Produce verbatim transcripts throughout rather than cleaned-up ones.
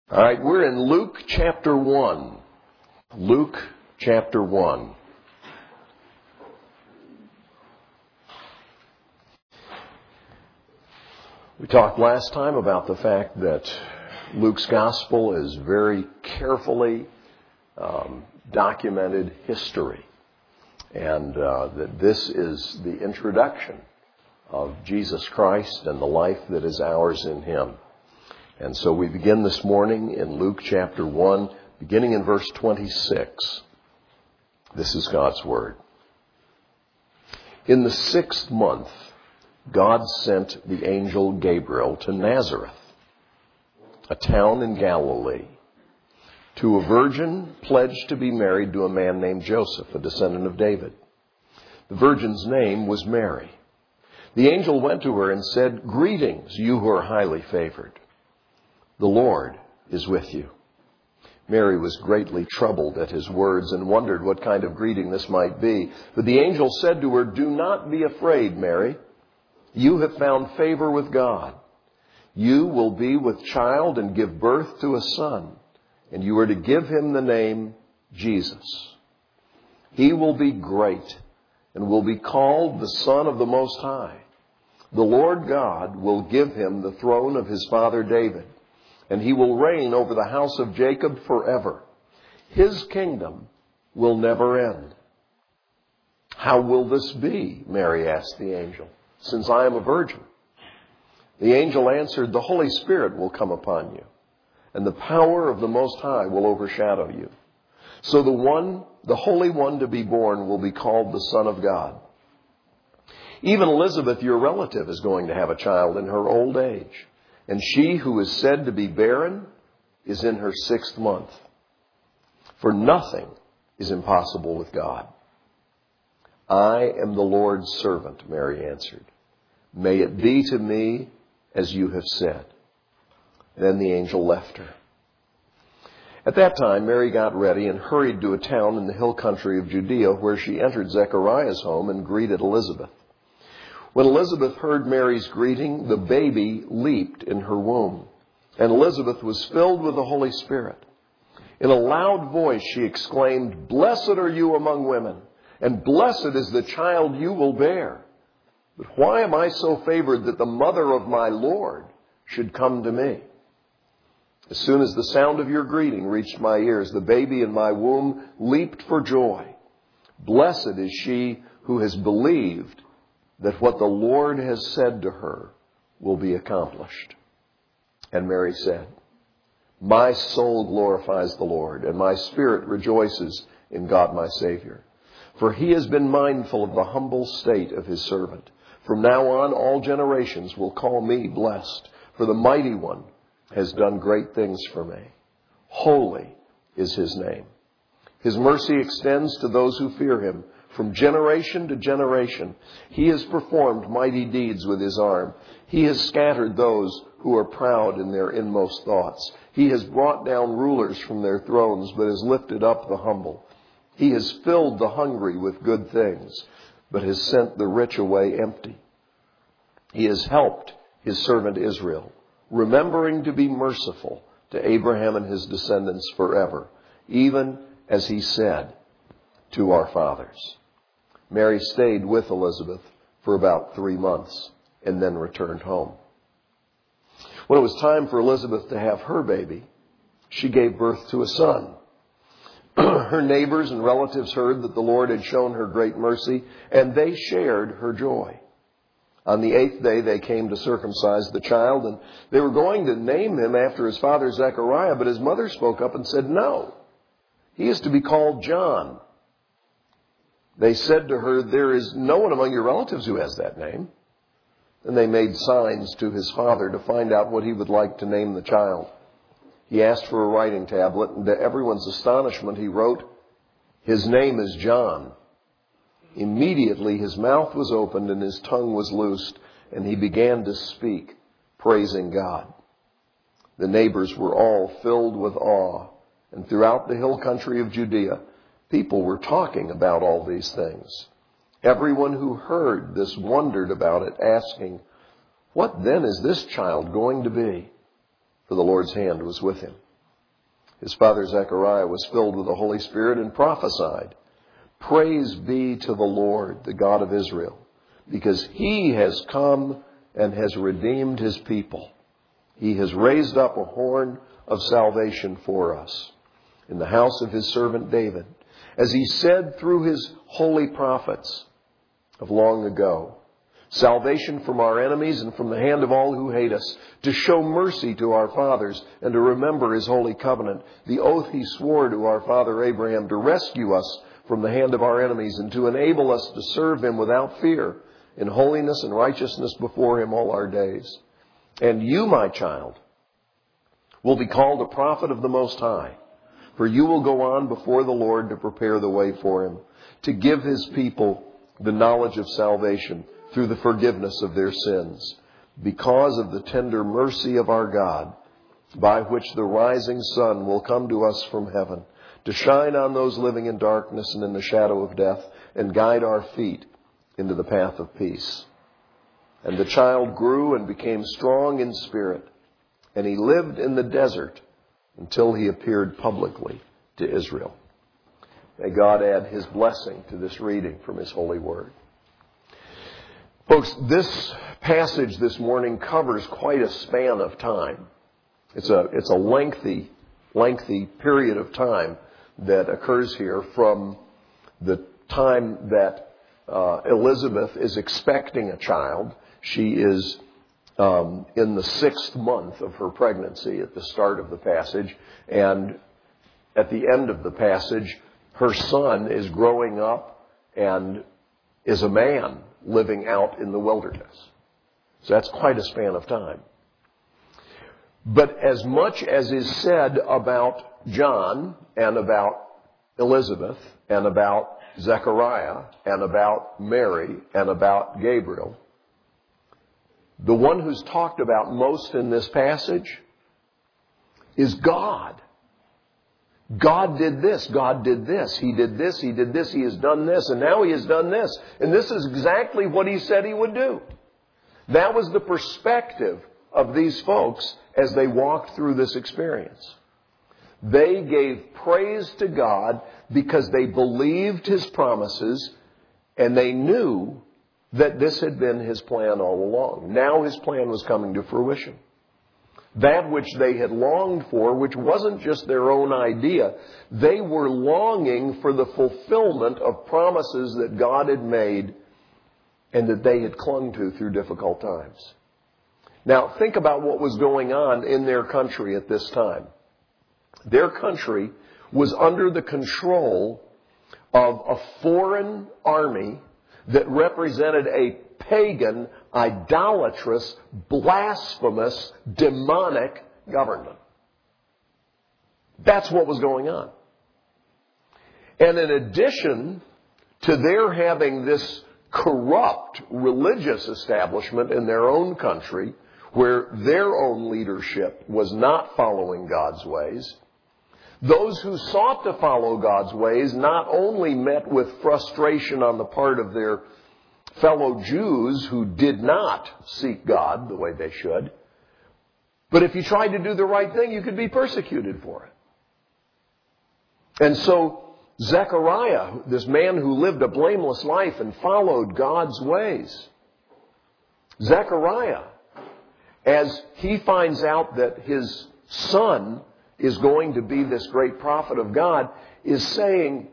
All right, we're in Luke chapter one. Luke chapter one. We talked last time about the fact that Luke's gospel is very carefully um, documented history, and uh, that this is the introduction of Jesus Christ and the life that is ours in Him. And so we begin this morning in Luke chapter one, beginning in verse twenty-six. This is God's Word. In the sixth month, God sent the angel Gabriel to Nazareth, a town in Galilee, to a virgin pledged to be married to a man named Joseph, a descendant of David. The virgin's name was Mary. The angel went to her and said, "Greetings, you who are highly favored. The Lord is with you." Mary was greatly troubled at his words and wondered what kind of greeting this might be. But the angel said to her, "Do not be afraid, Mary. You have found favor with God. You will be with child and give birth to a son, and you are to give him the name Jesus. He will be great and will be called the Son of the Most High. The Lord God will give him the throne of his father David, and he will reign over the house of Jacob forever. His kingdom will never end." "How will this be?" Mary asked the angel, "since I am a virgin?" The angel answered, "The Holy Spirit will come upon you, and the power of the Most High will overshadow you. So the one, the Holy One to be born will be called the Son of God. Even Elizabeth, your relative, is going to have a child in her old age. And she who is said to be barren is in her sixth month. For nothing is impossible with God." "I am the Lord's servant," Mary answered. "May it be to me as you have said." Then the angel left her. At that time, Mary got ready and hurried to a town in the hill country of Judea, where she entered Zechariah's home and greeted Elizabeth. When Elizabeth heard Mary's greeting, the baby leaped in her womb, and Elizabeth was filled with the Holy Spirit. In a loud voice she exclaimed, "Blessed are you among women, and blessed is the child you will bear. But why am I so favored that the mother of my Lord should come to me? As soon as the sound of your greeting reached my ears, the baby in my womb leaped for joy. Blessed is she who has believed that what the Lord has said to her will be accomplished." And Mary said, "My soul glorifies the Lord, and my spirit rejoices in God my Savior. For he has been mindful of the humble state of his servant. From now on, all generations will call me blessed, for the Mighty One has done great things for me. Holy is his name. His mercy extends to those who fear him. From generation to generation, he has performed mighty deeds with his arm. He has scattered those who are proud in their inmost thoughts. He has brought down rulers from their thrones, but has lifted up the humble. He has filled the hungry with good things, but has sent the rich away empty. He has helped his servant Israel, remembering to be merciful to Abraham and his descendants forever, even as he said to our fathers." Mary stayed with Elizabeth for about three months and then returned home. When it was time for Elizabeth to have her baby, she gave birth to a son. Her neighbors and relatives heard that the Lord had shown her great mercy, and they shared her joy. On the eighth day, they came to circumcise the child, and they were going to name him after his father Zechariah, but his mother spoke up and said, "No, he is to be called John." They said to her, "There is no one among your relatives who has that name." And they made signs to his father to find out what he would like to name the child. He asked for a writing tablet, and to everyone's astonishment, he wrote, "His name is John." Immediately his mouth was opened and his tongue was loosed, and he began to speak, praising God. The neighbors were all filled with awe, and throughout the hill country of Judea, people were talking about all these things. Everyone who heard this wondered about it, asking, "What then is this child going to be?" For the Lord's hand was with him. His father Zechariah was filled with the Holy Spirit and prophesied, "Praise be to the Lord, the God of Israel, because He has come and has redeemed His people. He has raised up a horn of salvation for us in the house of His servant David, as He said through His holy prophets of long ago, salvation from our enemies and from the hand of all who hate us, to show mercy to our fathers and to remember His holy covenant, the oath He swore to our father Abraham, to rescue us from the hand of our enemies and to enable us to serve Him without fear, in holiness and righteousness before Him all our days. And you, my child, will be called a prophet of the Most High, for you will go on before the Lord to prepare the way for Him, to give His people the knowledge of salvation through the forgiveness of their sins, because of the tender mercy of our God, by which the rising sun will come to us from heaven, to shine on those living in darkness and in the shadow of death, and guide our feet into the path of peace." And the child grew and became strong in spirit, and he lived in the desert until he appeared publicly to Israel. May God add His blessing to this reading from His holy word. Folks, this passage this morning covers quite a span of time. It's a, it's a lengthy, lengthy period of time that occurs here from the time that uh, Elizabeth is expecting a child. She is um, in the sixth month of her pregnancy at the start of the passage, and at the end of the passage, her son is growing up and is a man living out in the wilderness. So that's quite a span of time. But as much as is said about John and about Elizabeth and about Zechariah and about Mary and about Gabriel, the one who's talked about most in this passage is God. God did this, God did this, He did this, He did this, He has done this, and now He has done this. And this is exactly what He said He would do. That was the perspective of these folks as they walked through this experience. They gave praise to God because they believed His promises, and they knew that this had been His plan all along. Now His plan was coming to fruition. That which they had longed for, which wasn't just their own idea, they were longing for the fulfillment of promises that God had made and that they had clung to through difficult times. Now, think about what was going on in their country at this time. Their country was under the control of a foreign army that represented a pagan, idolatrous, blasphemous, demonic government. That's what was going on. And in addition to their having this corrupt religious establishment in their own country, where their own leadership was not following God's ways, those who sought to follow God's ways not only met with frustration on the part of their fellow Jews who did not seek God the way they should, but if you tried to do the right thing, you could be persecuted for it. And so Zechariah, this man who lived a blameless life and followed God's ways, Zechariah, as he finds out that his son is going to be this great prophet of God, is saying,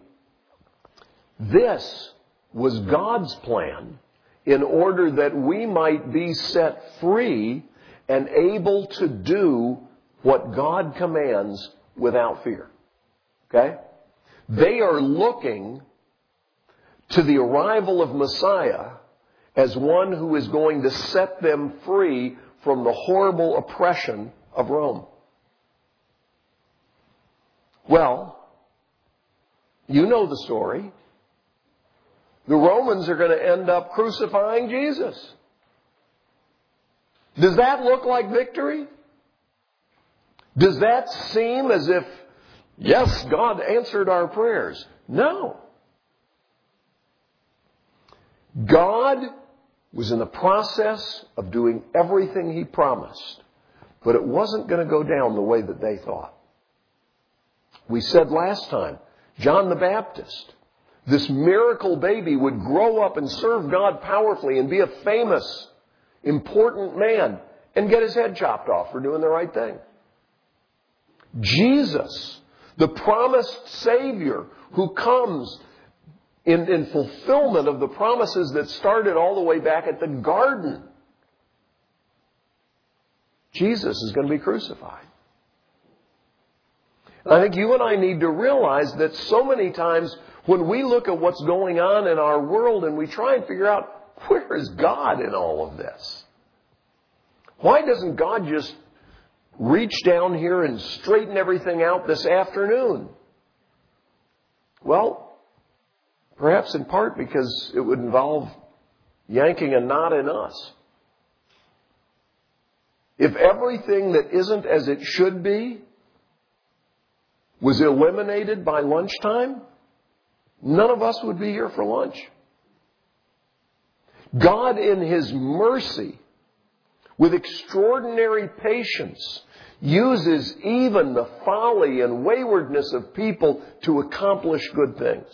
this was God's plan in order that we might be set free and able to do what God commands without fear. Okay? They are looking to the arrival of Messiah as one who is going to set them free from the horrible oppression of Rome. Well, you know the story. The Romans are going to end up crucifying Jesus. Does that look like victory? Does that seem as if, yes, God answered our prayers? No. God was in the process of doing everything He promised, but it wasn't going to go down the way that they thought. We said last time, John the Baptist, this miracle baby, would grow up and serve God powerfully and be a famous, important man and get his head chopped off for doing the right thing. Jesus, the promised Savior who comes in, in fulfillment of the promises that started all the way back at the garden. Jesus is going to be crucified. And I think you and I need to realize that so many times when we look at what's going on in our world and we try and figure out, where is God in all of this? Why doesn't God just reach down here and straighten everything out this afternoon? Well, perhaps in part because it would involve yanking a knot in us. If everything that isn't as it should be was eliminated by lunchtime, none of us would be here for lunch. God, in His mercy, with extraordinary patience, uses even the folly and waywardness of people to accomplish good things.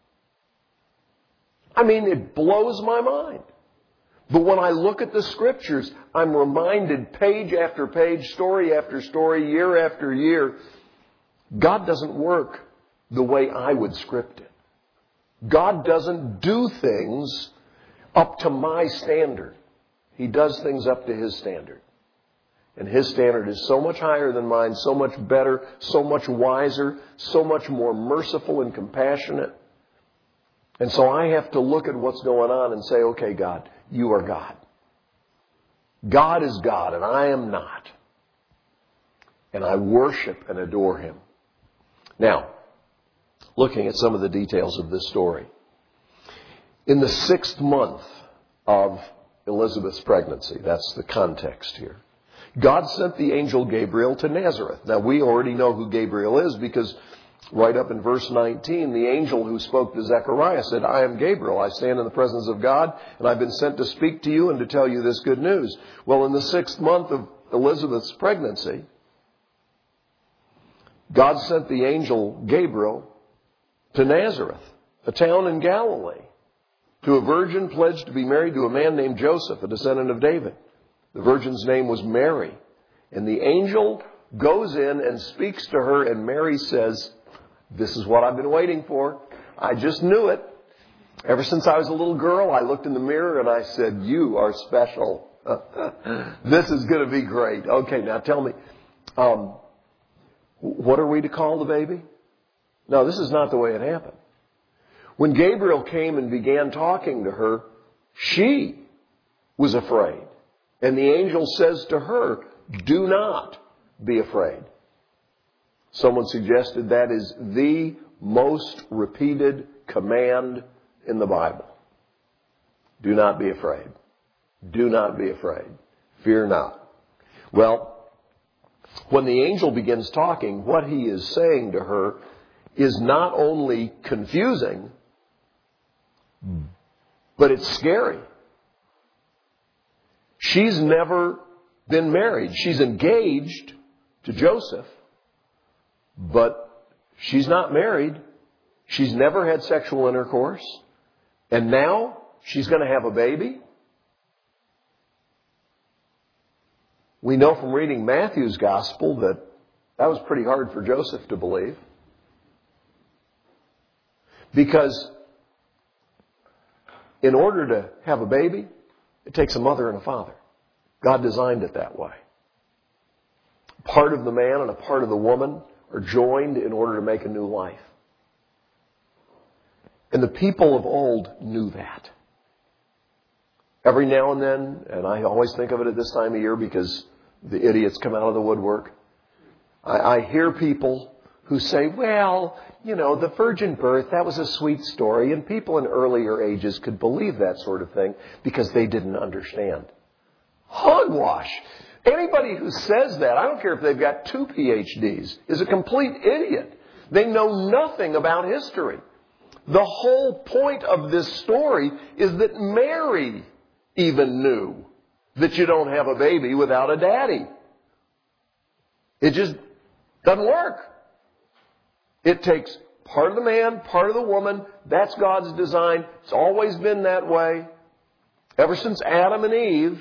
I mean, it blows my mind. But when I look at the Scriptures, I'm reminded page after page, story after story, year after year, God doesn't work the way I would script it. God doesn't do things up to my standard. He does things up to His standard. And His standard is so much higher than mine, so much better, so much wiser, so much more merciful and compassionate. And so I have to look at what's going on and say, okay, God, You are God. God is God and I am not. And I worship and adore Him. Now, looking at some of the details of this story. In the sixth month of Elizabeth's pregnancy, that's the context here, God sent the angel Gabriel to Nazareth. Now, we already know who Gabriel is because right up in verse nineteen, the angel who spoke to Zechariah said, I am Gabriel. I stand in the presence of God, and I've been sent to speak to you and to tell you this good news. Well, in the sixth month of Elizabeth's pregnancy, God sent the angel Gabriel to Nazareth, a town in Galilee, to a virgin pledged to be married to a man named Joseph, a descendant of David. The virgin's name was Mary. And the angel goes in and speaks to her, and Mary says, this is what I've been waiting for. I just knew it. Ever since I was a little girl, I looked in the mirror and I said, you are special. This is going to be great. Okay, now tell me, um, what are we to call the baby? No, this is not the way it happened. When Gabriel came and began talking to her, she was afraid. And the angel says to her, do not be afraid. Someone suggested that is the most repeated command in the Bible. Do not be afraid. Do not be afraid. Fear not. Well, when the angel begins talking, what he is saying to her is not only confusing, but it's scary. She's never been married. She's engaged to Joseph, but she's not married. She's never had sexual intercourse. And now she's going to have a baby. We know from reading Matthew's gospel that that was pretty hard for Joseph to believe. Because in order to have a baby, it takes a mother and a father. God designed it that way. Part of the man and a part of the woman are joined in order to make a new life. And the people of old knew that. Every now and then, and I always think of it at this time of year because the idiots come out of the woodwork, I, I hear people who say, well, you know, the virgin birth, that was a sweet story, and people in earlier ages could believe that sort of thing because they didn't understand. Hogwash! Anybody who says that, I don't care if they've got two P H Ds, is a complete idiot. They know nothing about history. The whole point of this story is that Mary even knew that you don't have a baby without a daddy. It just doesn't work. It takes part of the man, part of the woman. That's God's design. It's always been that way. Ever since Adam and Eve,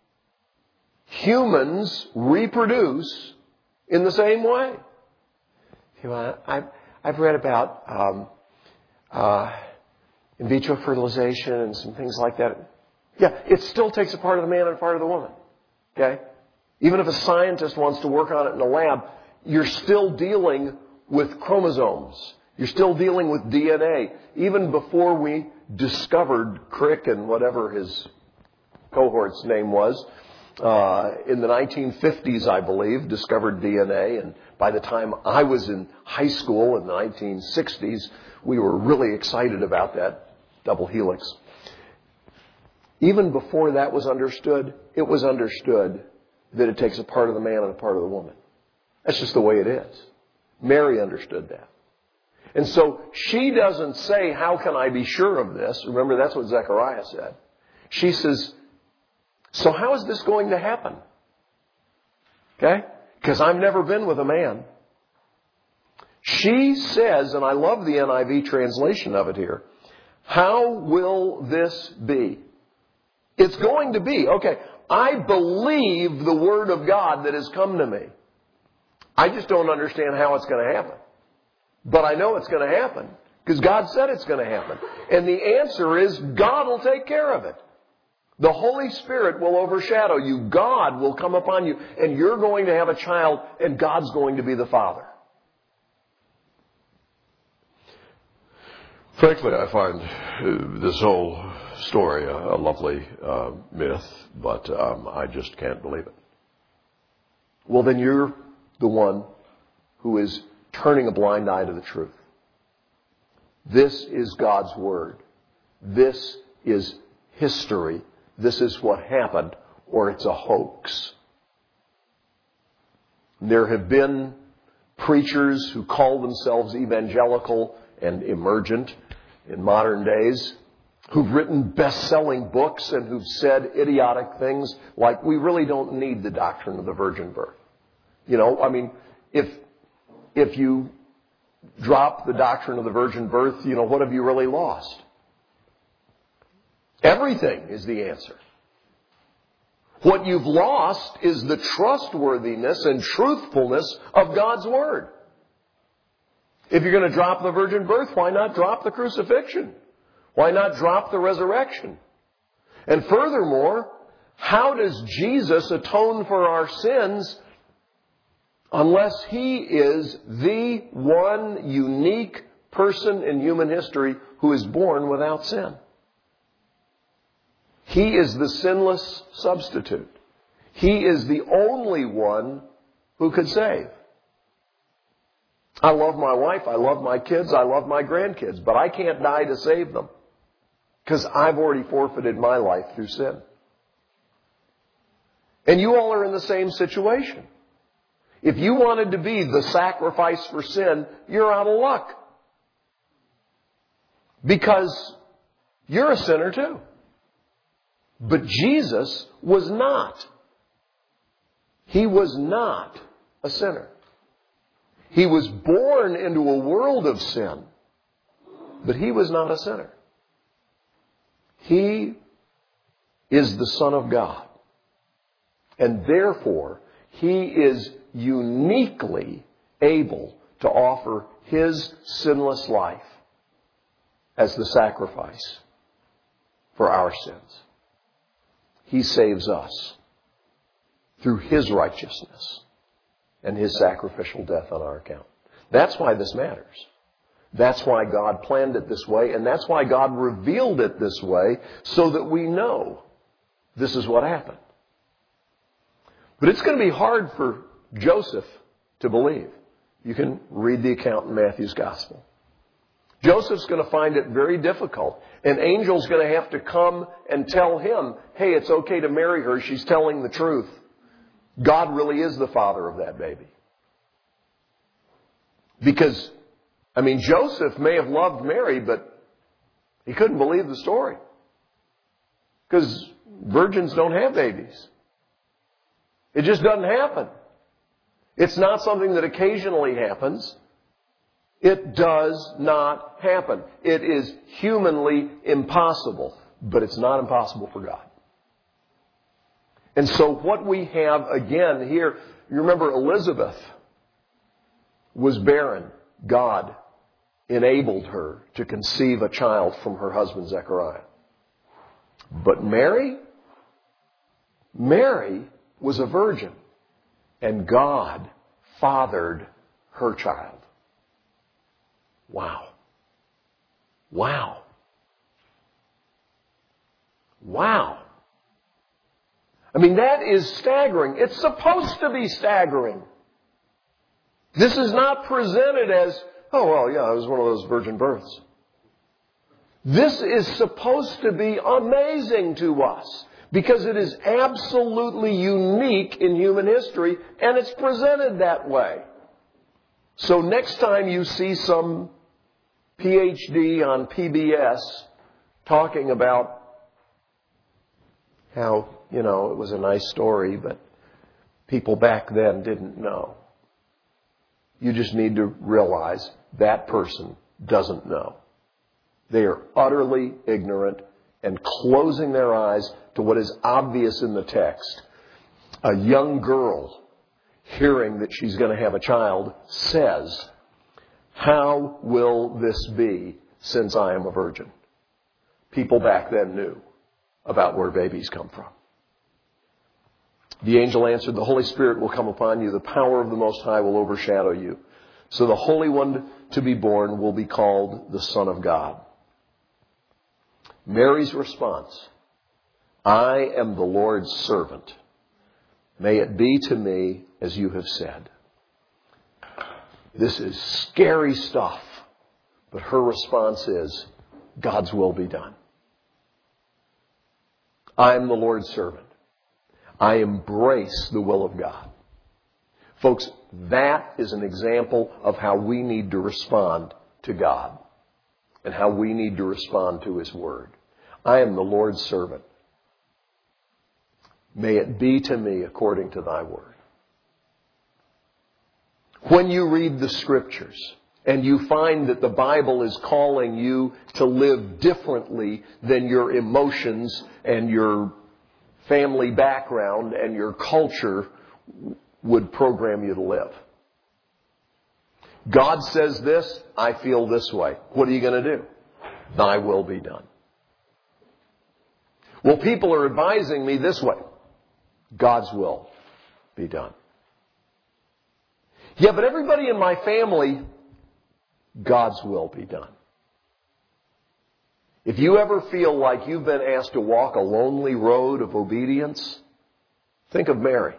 humans reproduce in the same way. You know, I've, I've read about um, uh, in vitro fertilization and some things like that. Yeah, it still takes a part of the man and a part of the woman. Okay? Even if a scientist wants to work on it in a lab, you're still dealing with chromosomes. You're still dealing with D N A. Even before we discovered Crick and whatever his cohort's name was, uh, in the nineteen fifties, I believe, discovered D N A. And by the time I was in high school in the nineteen sixties, we were really excited about that double helix. Even before that was understood, it was understood that it takes a part of the man and a part of the woman. That's just the way it is. Mary understood that. And so she doesn't say, how can I be sure of this? Remember, that's what Zechariah said. She says, so how is this going to happen? Okay? Because I've never been with a man. She says, and I love the N I V translation of it here, how will this be? It's going to be. Okay, I believe the Word of God that has come to me. I just don't understand how it's going to happen. But I know it's going to happen because God said it's going to happen. And the answer is God will take care of it. The Holy Spirit will overshadow you. God will come upon you. And you're going to have a child and God's going to be the father. Frankly, I find uh, this whole story a, a lovely uh, myth, but um, I just can't believe it. Well, then you're the one who is turning a blind eye to the truth. This is God's Word. This is history. This is what happened, or it's a hoax. There have been preachers who call themselves evangelical and emergent in modern days, who've written best-selling books and who've said idiotic things like, we really don't need the doctrine of the virgin birth. You know, I mean, if if you drop the doctrine of the virgin birth, you know, what have you really lost? Everything is the answer. What you've lost is the trustworthiness and truthfulness of God's Word. If you're going to drop the virgin birth, why not drop the crucifixion? Why not drop the resurrection? And furthermore, how does Jesus atone for our sins unless He is the one unique person in human history who is born without sin? He is the sinless substitute. He is the only one who could save. I love my wife, I love my kids, I love my grandkids, but I can't die to save them because I've already forfeited my life through sin. And you all are in the same situation. If you wanted to be the sacrifice for sin, you're out of luck. Because you're a sinner too. But Jesus was not. He was not a sinner. He was born into a world of sin, but He was not a sinner. He is the Son of God. And therefore, He is uniquely able to offer His sinless life as the sacrifice for our sins. He saves us through His righteousness and His sacrificial death on our account. That's why this matters. That's why God planned it this way, and that's why God revealed it this way, so that we know this is what happened. But it's going to be hard for Joseph to believe. You can read the account in Matthew's Gospel. Joseph's going to find it very difficult. An angel's going to have to come and tell him, hey, it's okay to marry her. She's telling the truth. God really is the father of that baby. Because, I mean, Joseph may have loved Mary, but he couldn't believe the story. Because virgins don't have babies. It just doesn't happen. It's not something that occasionally happens. It does not happen. It is humanly impossible, but it's not impossible for God. And so what we have again here, you remember Elizabeth was barren. God enabled her to conceive a child from her husband Zechariah. But Mary, Mary was a virgin, and God fathered her child. Wow. Wow. Wow. I mean, that is staggering. It's supposed to be staggering. This is not presented as, oh, well, yeah, it was one of those virgin births. This is supposed to be amazing to us because it is absolutely unique in human history, and it's presented that way. So next time you see some P H D on P B S talking about how, you know, it was a nice story, but people back then didn't know. You just need to realize that person doesn't know. They are utterly ignorant and closing their eyes to what is obvious in the text. A young girl, hearing that she's going to have a child, says, "How will this be since I am a virgin?" People back then knew about where babies come from. The angel answered, "The Holy Spirit will come upon you. The power of the Most High will overshadow you. So the Holy One to be born will be called the Son of God." Mary's response, "I am the Lord's servant. May it be to me as you have said." This is scary stuff, but her response is, God's will be done. I am the Lord's servant. I embrace the will of God. Folks, that is an example of how we need to respond to God and how we need to respond to His Word. I am the Lord's servant. May it be to me according to thy word. When you read the Scriptures and you find that the Bible is calling you to live differently than your emotions and your family background and your culture would program you to live. God says this, I feel this way. What are you going to do? Thy will be done. Well, people are advising me this way. God's will be done. Yeah, but everybody in my family, God's will be done. If you ever feel like you've been asked to walk a lonely road of obedience, think of Mary.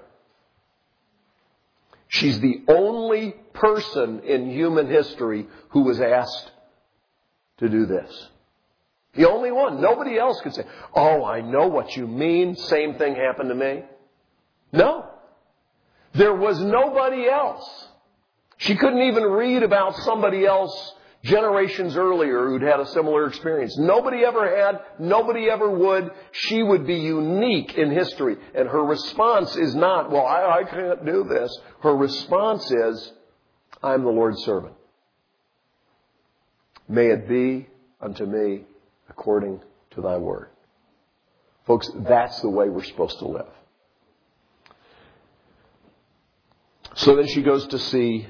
She's the only person in human history who was asked to do this. The only one. Nobody else could say, oh, I know what you mean. Same thing happened to me. No. There was nobody else. She couldn't even read about somebody else generations earlier who'd had a similar experience. Nobody ever had. Nobody ever would. She would be unique in history. And her response is not, well, I, I can't do this. Her response is, I'm the Lord's servant. May it be unto me according to thy word. Folks, that's the way we're supposed to live. So then she goes to see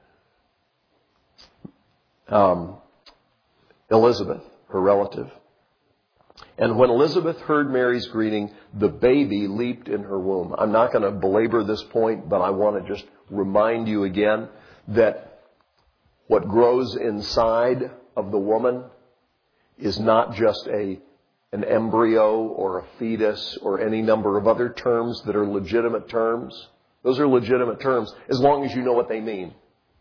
um, Elizabeth, her relative. And when Elizabeth heard Mary's greeting, the baby leaped in her womb. I'm not going to belabor this point, but I want to just remind you again that what grows inside of the woman is not just a an embryo or a fetus or any number of other terms that are legitimate terms. Those are legitimate terms as long as you know what they mean.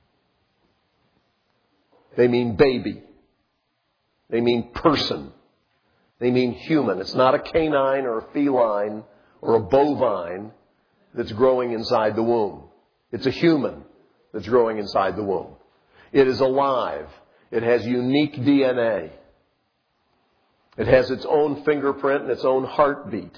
They mean baby. They mean person. They mean human. It's not a canine or a feline or a bovine that's growing inside the womb. It's a human that's growing inside the womb. It is alive. It has unique D N A. It has its own fingerprint and its own heartbeat.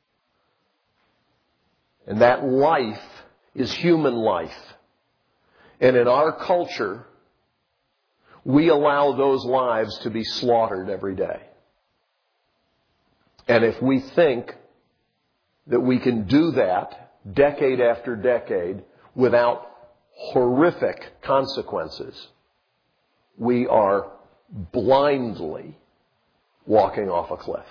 And that life is human life. And in our culture, we allow those lives to be slaughtered every day. And if we think that we can do that decade after decade without horrific consequences, we are blindly walking off a cliff.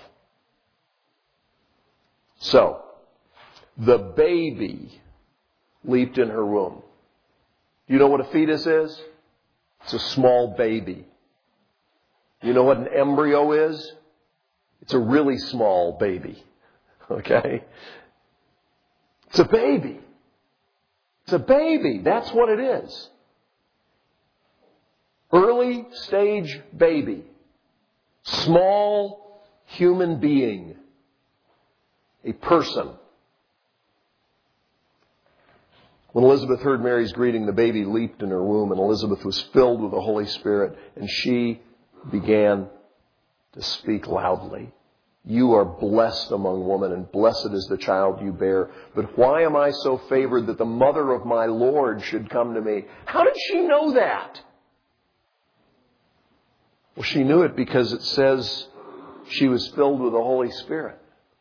So, the baby leaped in her womb. You know what a fetus is? It's a small baby. You know what an embryo is? It's a really small baby. Okay? It's a baby. It's a baby. That's what it is. Early stage baby. Small human being. A person. When Elizabeth heard Mary's greeting, the baby leaped in her womb, and Elizabeth was filled with the Holy Spirit, and she began to speak loudly. You are blessed among women, and blessed is the child you bear. But why am I so favored that the mother of my Lord should come to me? How did she know that? Well, she knew it because it says she was filled with the Holy Spirit.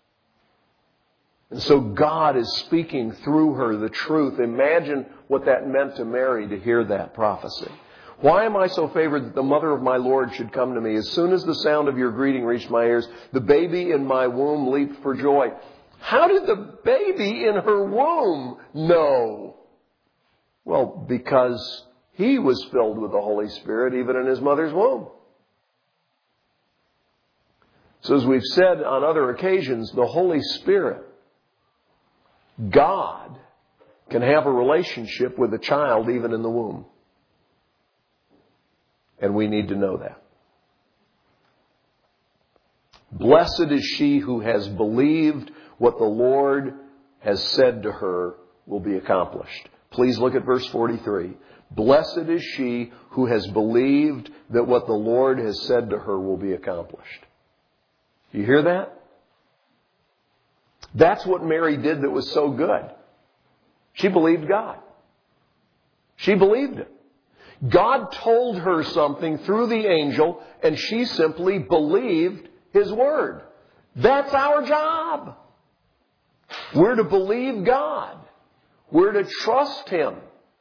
And so God is speaking through her the truth. Imagine what that meant to Mary to hear that prophecy. Why am I so favored that the mother of my Lord should come to me? As soon as the sound of your greeting reached my ears, the baby in my womb leaped for joy. How did the baby in her womb know? Well, because he was filled with the Holy Spirit even in his mother's womb. So as we've said on other occasions, the Holy Spirit, God, can have a relationship with a child even in the womb. And we need to know that. Blessed is she who has believed what the Lord has said to her will be accomplished. Please look at verse forty-three. Blessed is she who has believed that what the Lord has said to her will be accomplished. You hear that? That's what Mary did that was so good. She believed God. She believed it. God told her something through the angel, and she simply believed His word. That's our job. We're to believe God. We're to trust Him.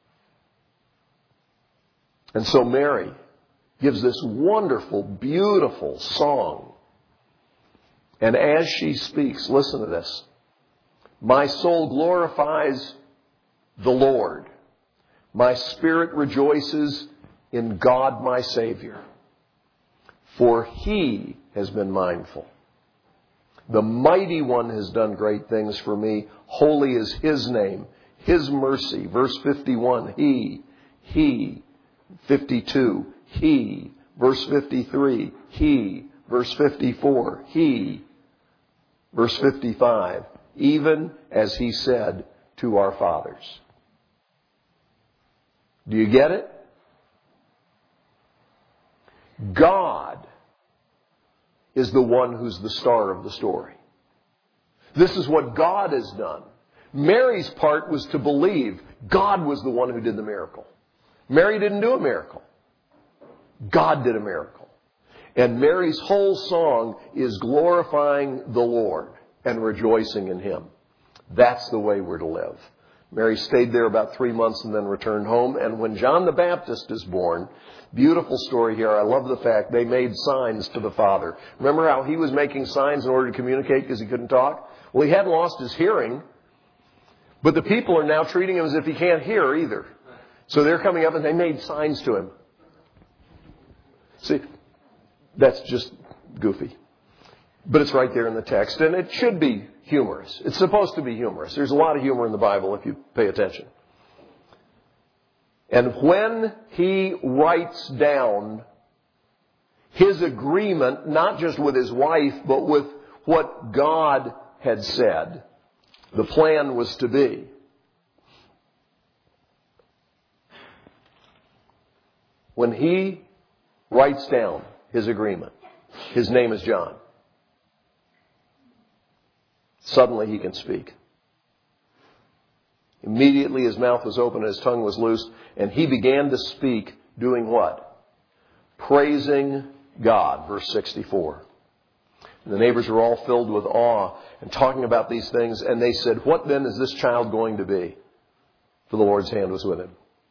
And so Mary gives this wonderful, beautiful song. And as she speaks, listen to this. My soul glorifies the Lord. My spirit rejoices in God my Savior. For He has been mindful. The Mighty One has done great things for me. Holy is His name. His mercy. Verse fifty-one. He. He. fifty-two. He. Verse fifty-three. He. Verse fifty-four. He. Verse fifty-five. Even as He said to our fathers. Do you get it? God is the one who's the star of the story. This is what God has done. Mary's part was to believe God was the one who did the miracle. Mary didn't do a miracle. God did a miracle. And Mary's whole song is glorifying the Lord and rejoicing in Him. That's the way we're to live. Mary stayed there about three months and then returned home. And when John the Baptist is born, beautiful story here. I love the fact they made signs to the Father. Remember how he was making signs in order to communicate because he couldn't talk? Well, he hadn't lost his hearing, but the people are now treating him as if he can't hear either. So they're coming up and they made signs to him. See, that's just goofy. But it's right there in the text, and it should be humorous. It's supposed to be humorous. There's a lot of humor in the Bible if you pay attention. And when he writes down his agreement, not just with his wife, but with what God had said, the plan was to be. When he writes down his agreement, his name is John. Suddenly he can speak. Immediately his mouth was open and his tongue was loosed, and he began to speak, doing what? praising God. Verse sixty-four. And the neighbors were all filled with awe and talking about these things. And they said, what then is this child going to be? For the Lord's hand was with him.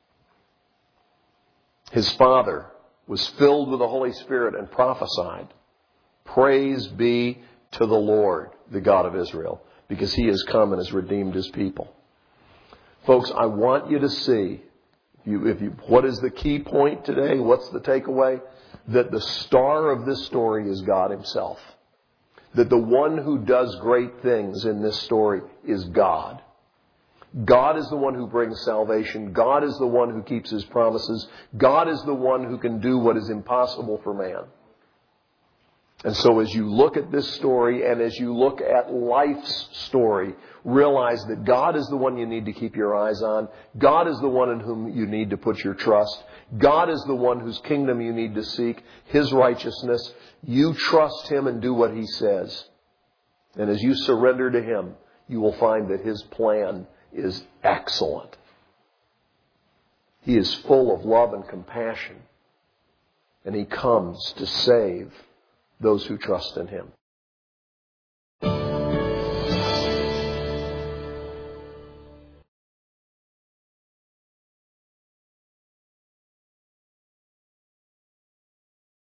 His father was filled with the Holy Spirit and prophesied, praise be to the Lord, the God of Israel, because he has come and has redeemed his people. Folks, I want you to see, you, if you, what is the key point today? What's the takeaway? That the star of this story is God himself. That the one who does great things in this story is God. God is the one who brings salvation. God is the one who keeps his promises. God is the one who can do what is impossible for man. And so as you look at this story and as you look at life's story, realize that God is the one you need to keep your eyes on. God is the one in whom you need to put your trust. God is the one whose kingdom you need to seek, his righteousness. You trust him and do what he says. And as you surrender to him, you will find that his plan is excellent. He is full of love and compassion. And he comes to save those who trust in him.